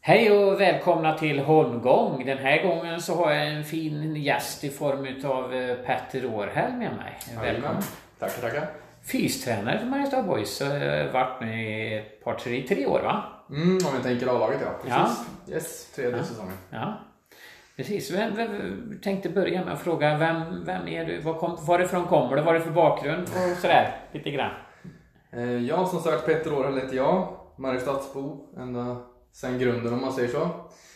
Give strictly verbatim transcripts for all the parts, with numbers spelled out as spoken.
Hej och välkomna till Holmgång. Den här gången så har jag en fin gäst i form av Petter Århäll med mig. Välkommen. Tackar, tackar. Fystränare för Mariestad Boys. Varit med i ett par, tre, tre år va? Mm, om jag tänker A-laget ja. Precis. Ja. Yes, tredje ja. säsongen. Ja, precis. Vem, vem, tänkte börja med att fråga, vem, vem är du? Var kom, varifrån kommer du? Vad är det för bakgrund? Och sådär, lite grann. Eh, jag som sagt Petter Århäll heter jag. Mariestadsbo, ända sen grunden om man säger så.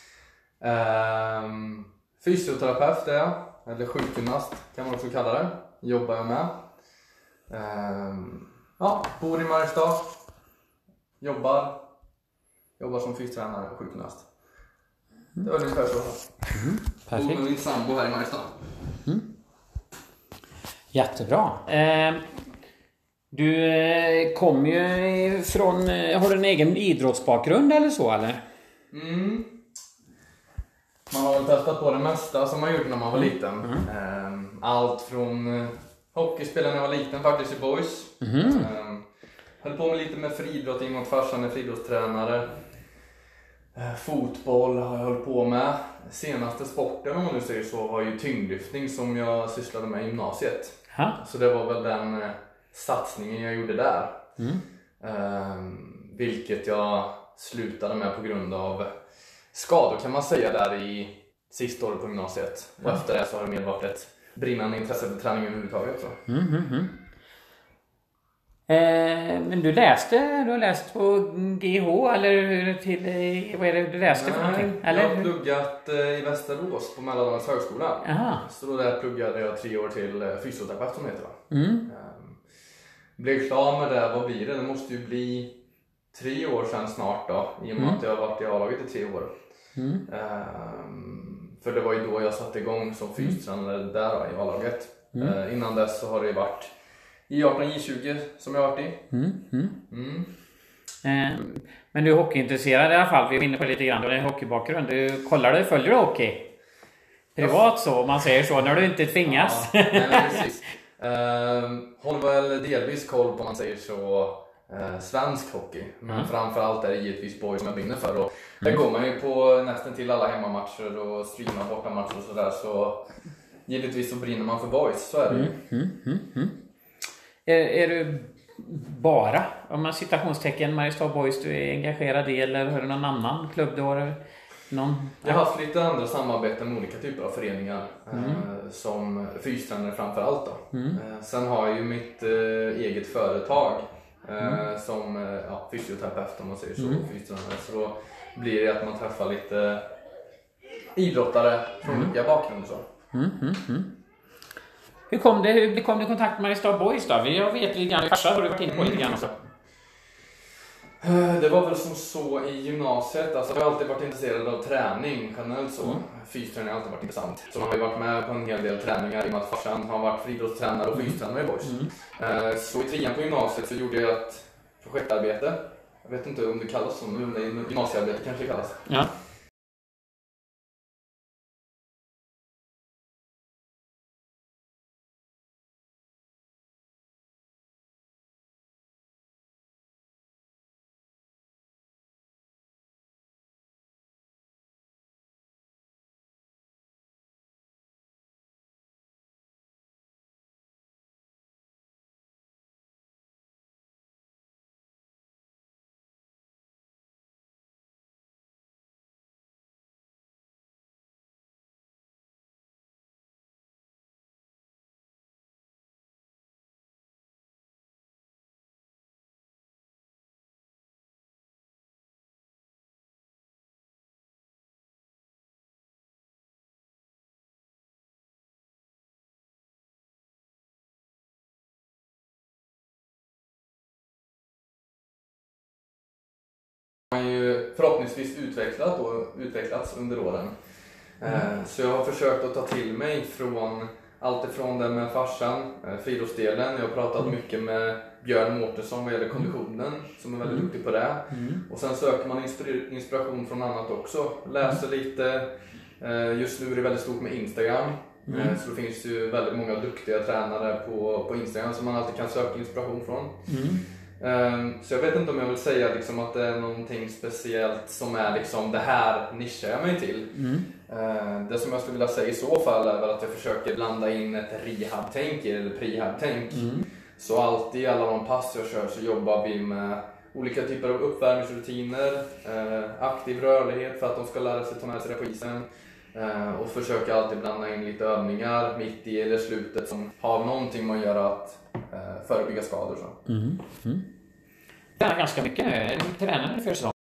Ehm, fysioterapeut är jag, eller sjukgymnast kan man också kalla det. Jobbar jag med. Ehm, ja, bor i Mariestad. Jobbar. Jobbar som fystränare och sjukgymnast. Det var ungefär så. Mm, perfekt. Bor med min sambo här i Mariestad. Mm. Jättebra. Ehm, du eh, kommer ju från, har du en egen idrottsbakgrund eller så eller? Mm. Man har väl testat på det mesta som man gjorde när man var liten. Mm. Allt från hockeyspelare när jag var liten faktiskt i Boys. Mm. Höll på med lite med friidrott mot farsan är friidrottstränare. Fotboll har jag hållit på med. Senaste sporten om man nu säger så var ju tyngdlyftning som jag sysslade med i gymnasiet. Ha? Så det var väl den satsningen jag gjorde där. Mm. Um, vilket jag slutade med på grund av skador kan man säga där i sista året på gymnasiet. Och efter det så har det mer varit ett brinnande intresse för träning överhuvudtaget. Så. Mm, mm, mm. Eh, men du läste, du har läst på G H eller till, vad är det du läste för någonting? Eller? Jag har pluggat i Västerås på Mälardalens högskola. Aha. Så då där pluggade jag tre år till fysioterapeut som heter det. Mm. Um, blev klar med det, vad blir det? Det måste ju bli tre år sedan snart då. I och med Mm. att jag har varit i A-laget i tre år. Mm. Um, för det var ju då jag satte igång som fystränare där då, i A-laget. Mm. Uh, innan dess så har det varit i arton J tjugo som jag har varit i. Mm. Mm. Mm. Eh, men du är hockeyintresserad i alla fall. Vi är inne på lite grann. Du har en hockeybakgrund. Du kollar du, följer du hockey? Privat så, om man säger så, när du inte tvingas. Ja, nej, precis. Uh, håller väl delvis koll på, man säger så, uh, svensk hockey. Men mm. framförallt är det givetvis Boys som jag brinner för. Och där mm. går man ju på nästan till alla hemmamatcher och streamar bortamatcher och sådär. Så givetvis så brinner man för Boys, så är det ju. Mm. Mm. Mm. Är, är du bara, om man citationstecken, Mariestad Boys du är engagerad i, eller har du någon annan klubb du har? Någon? Jag har haft lite andra samarbeten med olika typer av föreningar. Mm. eh, Som fystränare framförallt då. Mm. eh, Sen har jag ju mitt eh, eget företag eh, mm. som eh, ja, fysioterapeut om man säger så, mm. fystränare. Så då blir det att man träffar lite idrottare från mm. olika bakgrunder så. Mm. Mm. Mm. Hur kom det, hur kom du i kontakt med Mariestad Boys då? Jag vet lite grann, i farsa har du varit inne på lite grann också. Det var väl som så i gymnasiet, alltså jag har alltid varit intresserad av träning generellt så. Mm. Fysträning har alltid varit intressant. Så man har ju varit med på en hel del träningar i och med att farsan har varit friidrottstränare och fystränare i Boys. Mm. Så i trean på gymnasiet så gjorde jag ett projektarbete. Jag vet inte om det kallas så nu, men gymnasiearbete kanske det kallas. Ja. Man har ju förhoppningsvis utvecklat och utvecklats under åren. Mm. Så jag har försökt att ta till mig från allt ifrån det med farsan, friidrottsdelen. Jag har pratat mm. mycket med Björn Mårtensson vad gäller konditionen, som är väldigt mm. duktig på det. Mm. Och sen söker man inspiration från annat också. Läser lite. Just nu är det väldigt stort med Instagram. Mm. Så det finns ju väldigt många duktiga tränare på, på Instagram som man alltid kan söka inspiration från. Mm. Um, så jag vet inte om jag vill säga liksom att det är någonting speciellt som är liksom det här nischar jag mig till. Mm. Uh, det som jag skulle vilja säga i så fall är väl att jag försöker blanda in ett rehab-tänk eller prehab-tänk. Mm. Så alltid i alla de pass jag kör så jobbar vi med olika typer av uppvärmningsrutiner, uh, aktiv rörlighet för att de ska lära sig ta med sig det på isen. Uh, och försöka alltid blanda in lite övningar mitt i eller slutet som har någonting med att göra att uh, förebygga skador. Så. Mm. Mm. Det är ganska mycket. Hur tränar ni för säsong?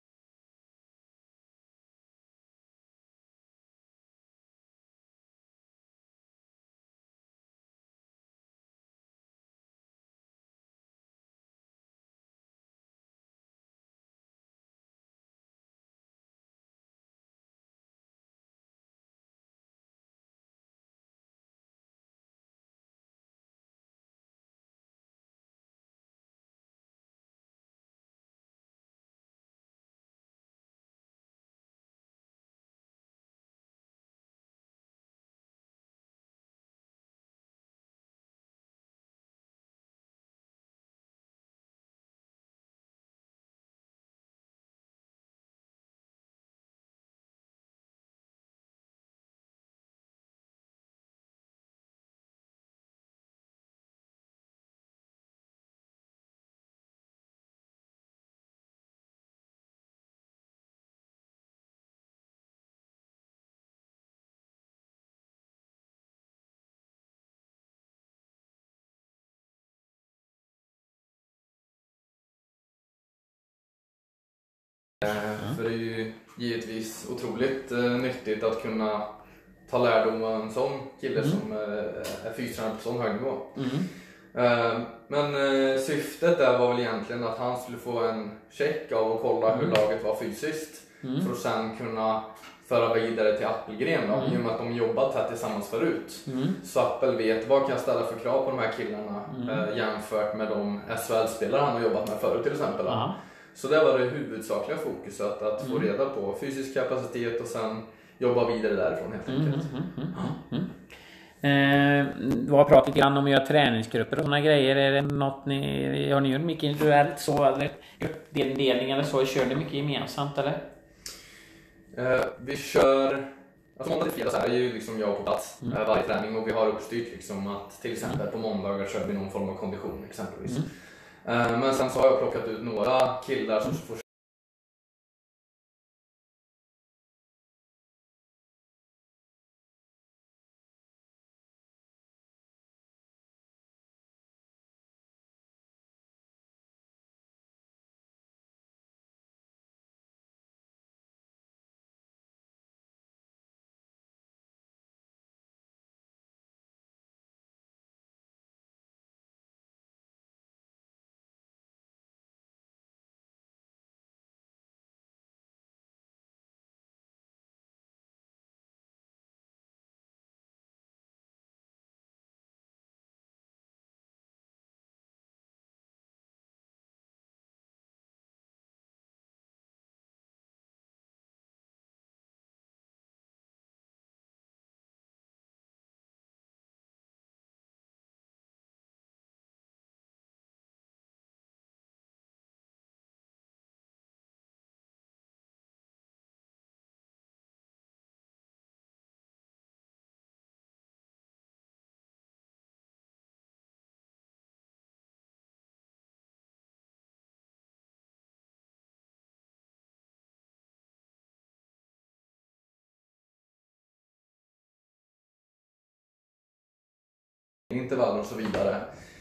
Mm. För det är ju givetvis otroligt uh, nyttigt att kunna ta lärdom av en sån kille mm. som uh, är fystränare på sån hög nivå. Mm. Uh, men uh, syftet där var väl egentligen att han skulle få en check av att kolla mm. hur laget var fysiskt mm. för att sen kunna föra vidare till Appelgren då, mm. i och med att de jobbat här tillsammans förut. Mm. Så Appel vet vad kan jag ställa för krav på de här killarna mm. uh, jämfört med de S H L-spelare han har jobbat med förut till exempel. Mm. Så det var det huvudsakliga fokuset, att få reda på fysisk kapacitet och sen jobba vidare därifrån helt enkelt. Mm, mm, mm, mm. Eh, du har pratat lite grann om att göra träningsgrupper och sådana grejer. Är det något ni, har ni gjort mycket individuellt så, eller gruppdelning eller så? Kör ni mycket gemensamt eller? Eh, vi kör, alltså måndag till fredag så är ju liksom jag på plats mm. varje träning och vi har uppstyrt liksom att till exempel på måndagar kör vi någon form av kondition exempelvis. Mm. Men sen så har jag plockat ut några killar som får intervaller och så vidare.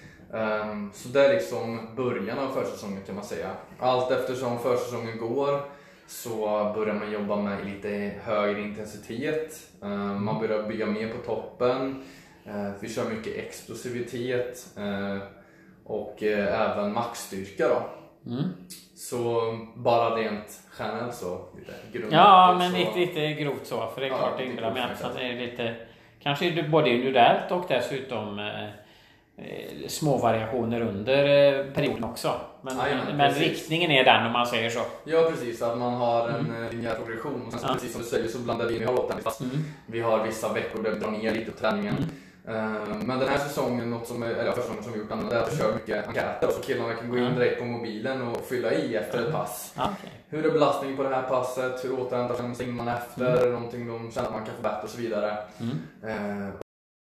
Um, så det är liksom början av försäsongen kan man säga. Allt eftersom försäsongen går så börjar man jobba med lite högre intensitet. Um, man börjar bygga mer på toppen. Uh, vi kör mycket explosivitet uh, och uh, även maxstyrka då. Mm. Så bara rent generellt så lite grundligt. Ja, men lite, lite grovt så. För det är ja, klart det är med att det är lite... Kanske både individuellt och dessutom eh, små variationer under eh, perioden också. Men, ja, ja, men riktningen är den om man säger så. Ja precis, att man har en mm. linjär progression. Och sen, ja. Precis som du säger så blandar vi in i hållåten. Mm. Vi har vissa veckor där vi drar ner lite på träningen. Mm. Men den här säsongen, något som är, eller försäsongen som vi gjort annorlunda, är att jag kör mycket enkäter så killarna kan gå in direkt på mobilen och fylla i efter ett pass. Okay. Hur är belastningen på det här passet? Hur återhämtar sig man efter? Mm. Någonting de känner att man kan förbättra och så vidare. Mm. Eh,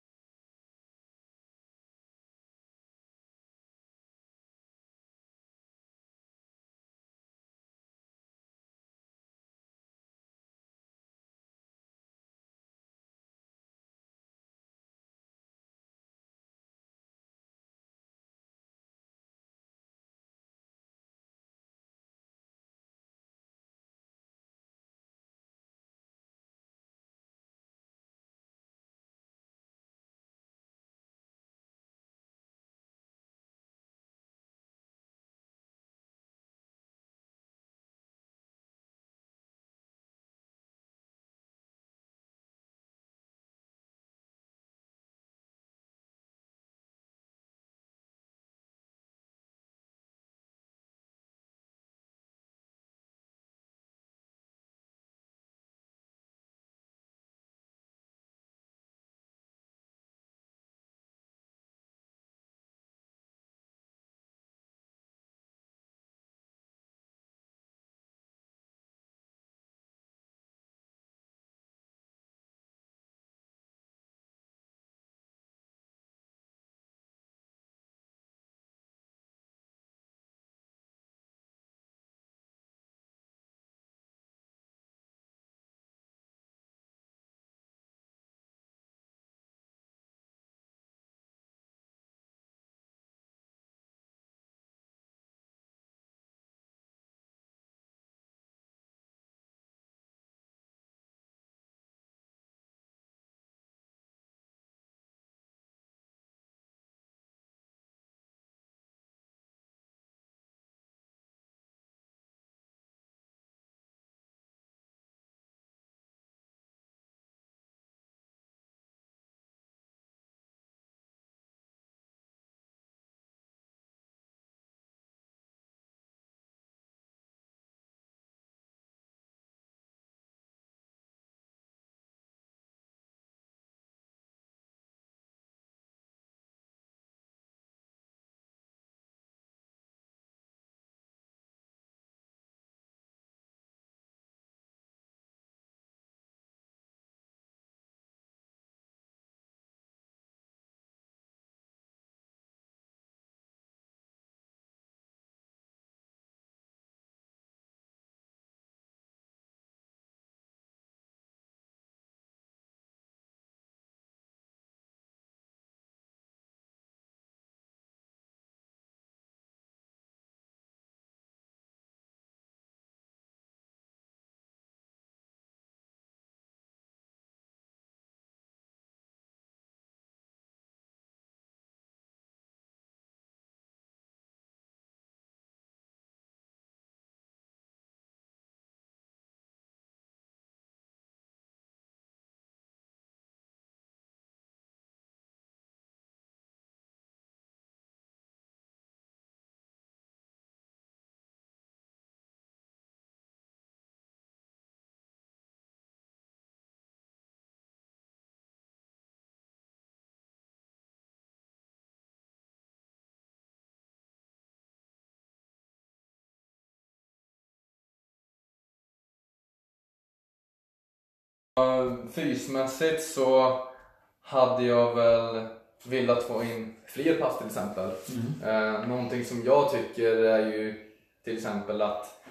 Fysmässigt så hade jag väl velat få in fler pass till exempel. Mm. Eh, någonting som jag tycker är ju till exempel att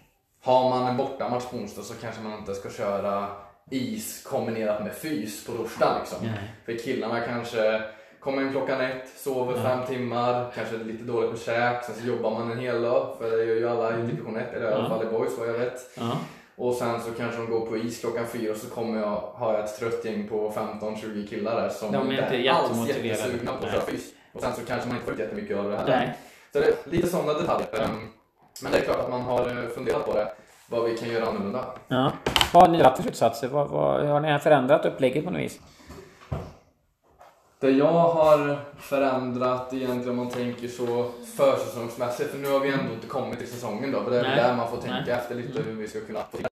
har man en bortamatch på onsdag så kanske man inte ska köra is kombinerat med fys på torsdag liksom. Mm. För killarna kanske kommer in klockan ett, sover mm. fem timmar, kanske lite dåligt med käk, sen så jobbar man en hel dag, för det gör ju alla i division ett, eller i alla fall i boys vad jag vet. Mm. Och sen så kanske de går på is klockan fyra och så kommer jag ha ett trött gäng på femton tjugo killar där som de är inte, inte alls jättesugna på att köra fys. Och sen så kanske man inte får jättemycket av det här. Nej. Så det är lite sådana detaljer. Men det är klart att man har funderat på det. Vad vi kan göra annorlunda. Ja. Vad har ni dragit för slutsatser? Vad, vad, har ni förändrat upplägget på något vis? Det jag har förändrat egentligen om man tänker så försäsongsmässigt. För nu har vi ändå inte kommit till säsongen då. För det är Nej. där man får tänka Nej. efter lite hur vi ska kunna få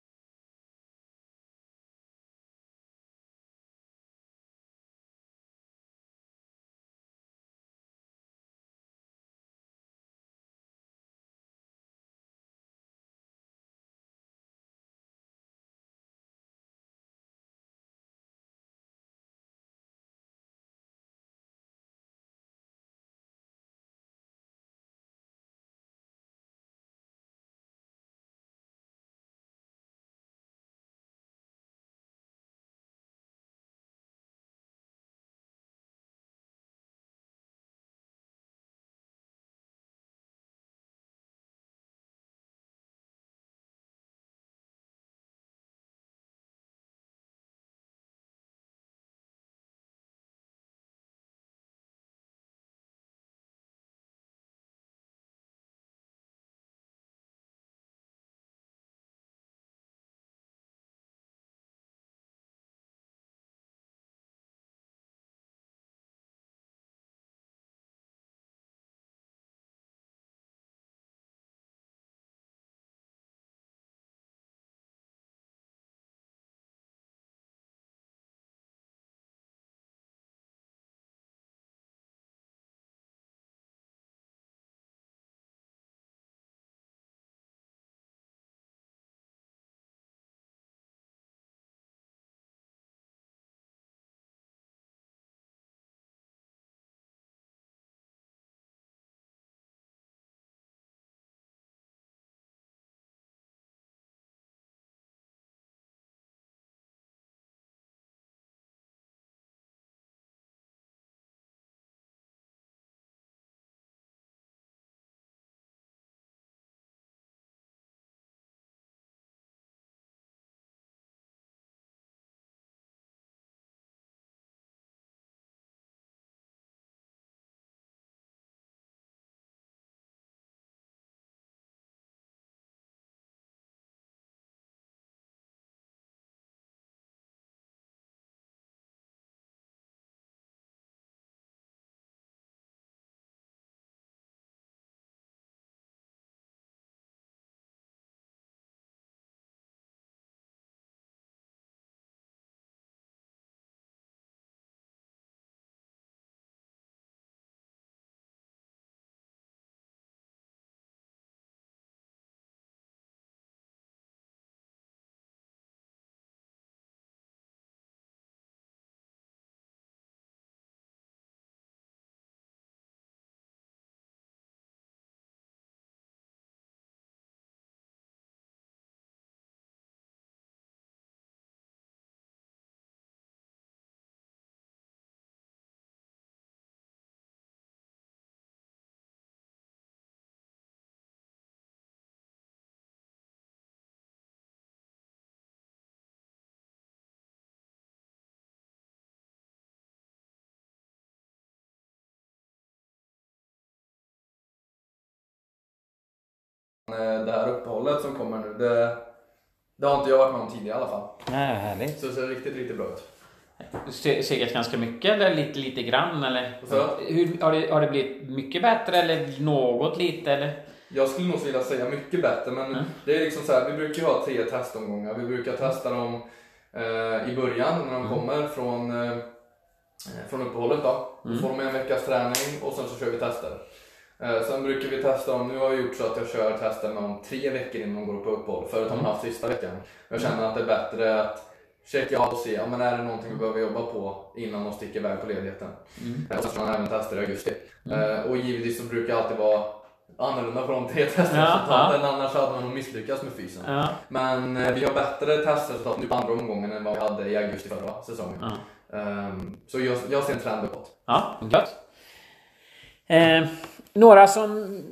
det här uppehållet som kommer nu, det, det har inte jag varit med om tidigare i alla fall. Nej, härligt. Så det ser riktigt, riktigt bra ut. Du ser seglat ganska mycket eller lite, lite grann? Eller? Så? Hur, har, det, har det blivit mycket bättre eller något lite? Eller? Jag skulle nog vilja säga mycket bättre, men mm. det är liksom så här, vi brukar ju ha tre testomgångar. Vi brukar testa dem eh, i början när de mm. kommer från, eh, från uppehållet då. Mm. Så får de en veckas träning och sen så kör vi tester. Eh, sen brukar vi testa dem, nu har jag gjort så att jag kör tester med dem tre veckor innan de går på uppehåll. Förut har man haft sista veckan. Jag känner att det är bättre att checka av och se, ja, men är det någonting vi behöver jobba på innan de sticker iväg på ledigheten. Mm. Och så ska man även testa i augusti. Mm. Eh, och givetvis så brukar jag alltid vara annorlunda på de tre testresultaten, ja, ja. Annars hade man nog misslyckats med fysen. Ja. Men eh, vi har bättre testresultat nu på andra omgången än vad vi hade i augusti förra säsongen. Ja. Um, så jag, jag ser en trend uppåt. Ja, gött. Eh, några som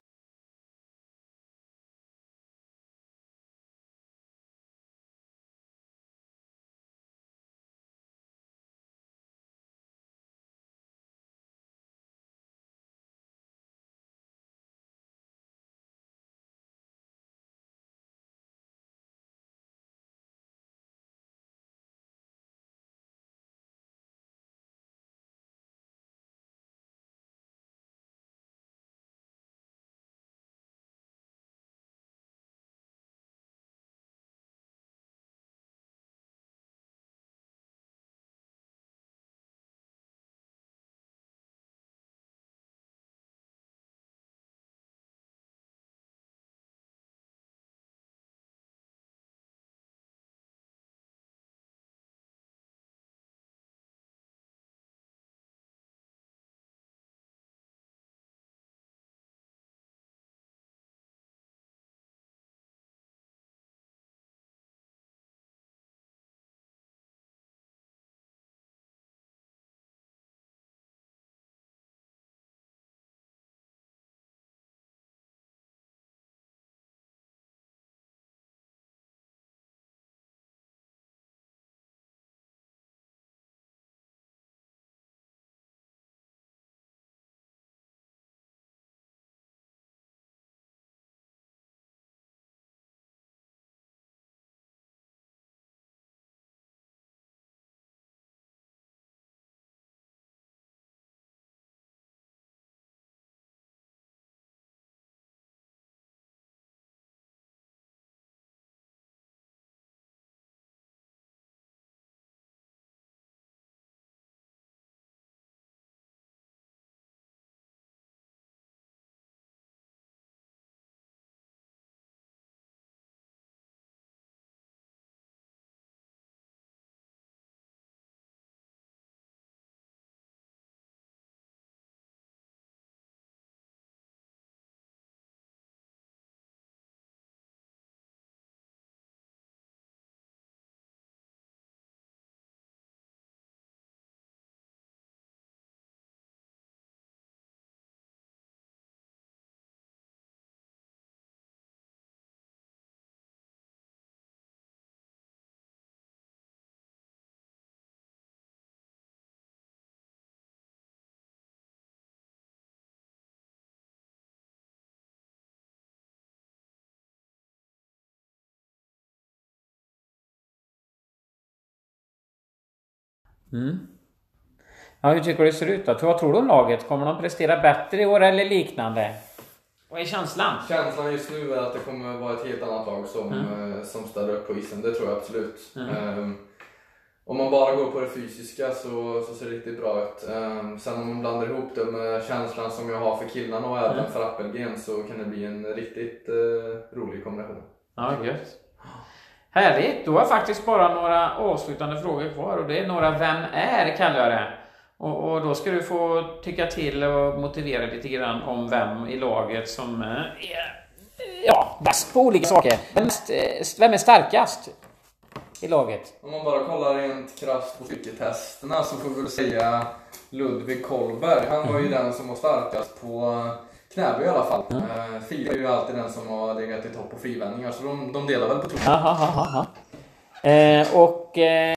Mm. Ja, hur tycker du det ser ut då? Vad tror du om laget? Kommer de prestera bättre i år eller liknande? Vad är känslan? Känslan just nu är att det kommer vara ett helt annat lag som, mm. som ställer upp på isen. Det tror jag absolut. Mm. Um, om man bara går på det fysiska så, så ser det riktigt bra ut. Um, sen om man blandar ihop det med känslan som jag har för killarna och även mm. för Appelgren så kan det bli en riktigt uh, rolig kombination. Ja, gött. Härligt, då har jag faktiskt bara några avslutande frågor kvar och det är några vem är kallar jag det. Och, och då ska du få tycka till och motivera lite grann om vem i laget som är ja, bäst på olika saker. Vem, vem är starkast i laget? Om man bara kollar rent krasst på styrketesterna så får vi väl säga Ludvig Kolberg. Han var ju den som var starkast på knäböj i alla fall. Mm. Filip är ju alltid den som har legat i topp på frivändningar så de, de delar väl på tror jag. Eh, och... Eh...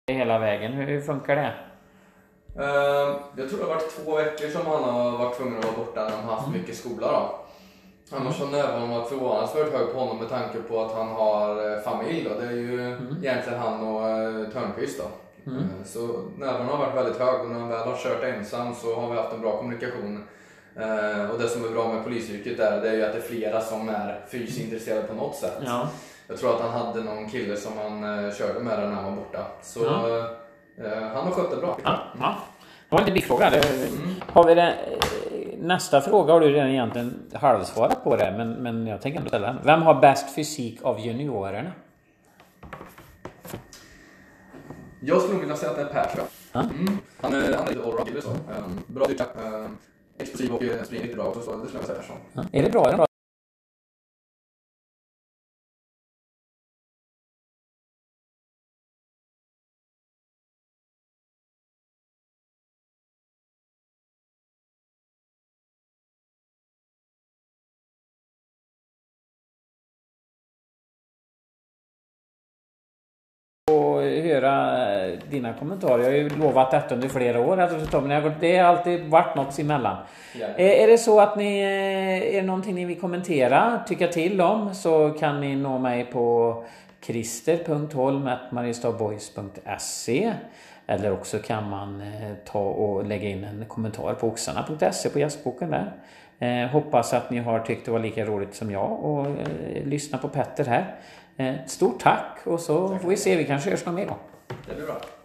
hela vägen. Hur, hur funkar det? Uh, jag tror det har varit två veckor som han har varit tvungen att vara borta när han har haft mm. mycket skola då. Annars så närvaron var förvånansvärt hög på honom med tanke på att han har familj då. Det är ju mm. egentligen han och uh, Törnqvist då. Mm. Uh, så närvaron har varit väldigt hög och när han väl har kört ensam så har vi haft en bra kommunikation. Uh, och det som är bra med polisyrket där, det är ju att det är flera som är fysiskt intresserade på något sätt. Ja. Jag tror att han hade någon kille som han uh, körde med när han var borta. Så ja. uh, han har skött det bra. Ja, ja. Det var inte big fråga. Mm. Har vi det, nästa fråga har du redan egentligen halvsvarat på det, men, men jag tänker ändå ställa den. Vem har bäst fysik av juniorerna? Jag skulle nog vilja säga att det är Per. Ja. Mm. Han är han är lite allround så. Um, bra dyka, um, explosiv och springer lite bra också, så det skulle jag säga så. Ja. Är det bra? Är det bra? Och höra dina kommentarer. Jag har ju lovat detta under flera år, men det har alltid varit något emellan. Ja. Är det så att ni är det någonting ni vill kommentera, tycka till om, så kan ni nå mig på krister punkt holm at mariestadboys punkt se, eller också kan man ta och lägga in en kommentar på oxarna punkt se på gästboken där. Eh, hoppas att ni har tyckt det var lika roligt som jag och eh, lyssna på Petter här. Eh, stort tack och så tack. Får vi se, vi kanske görs något mer då. Det blir bra.